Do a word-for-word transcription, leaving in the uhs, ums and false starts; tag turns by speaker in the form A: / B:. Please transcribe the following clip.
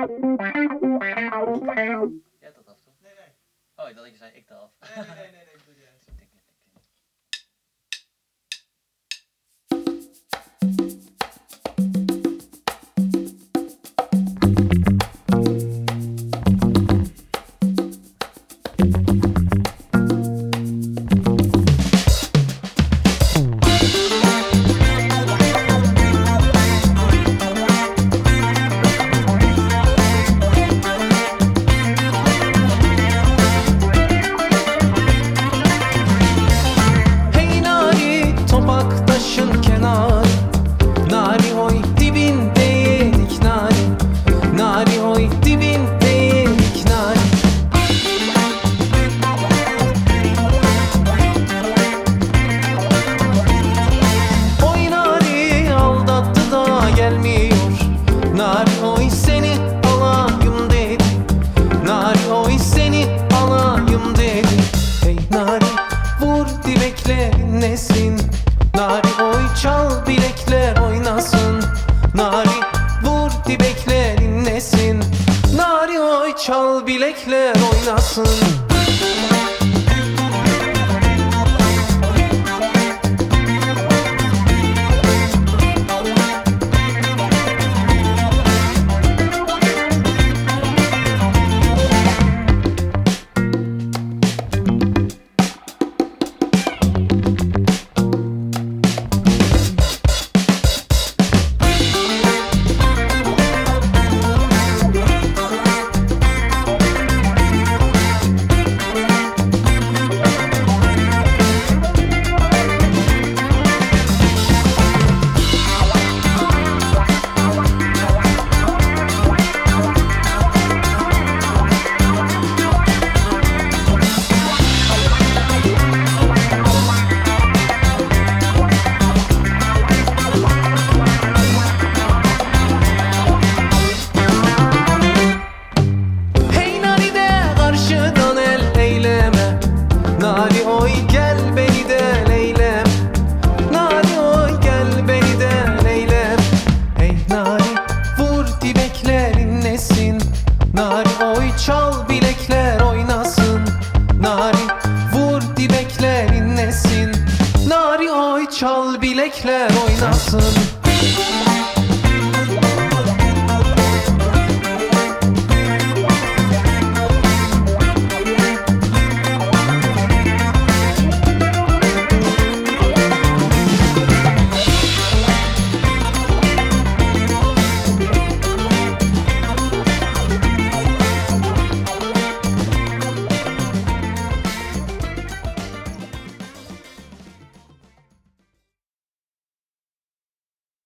A: Ja, tot af toch?
B: Nee, nee.
A: Oh, ik dacht dat je zei ik eraf.
B: Nee, nee, nee, nee, nee, doe jij.
A: Ik denk-
C: Hey nari topak taşın kenarı, nari oy dibinde yedik nari, nari oy dibinde yedik nari. Oy nari aldattı da gelmiyor, nari oy seni alayım dedi, nari oy seni alayım dedi. Hey nari vur dibekle nesin, nari oy çal bilekler oynasın, nari vur dibekler inlesin, nari oy çal bilekler oynasın.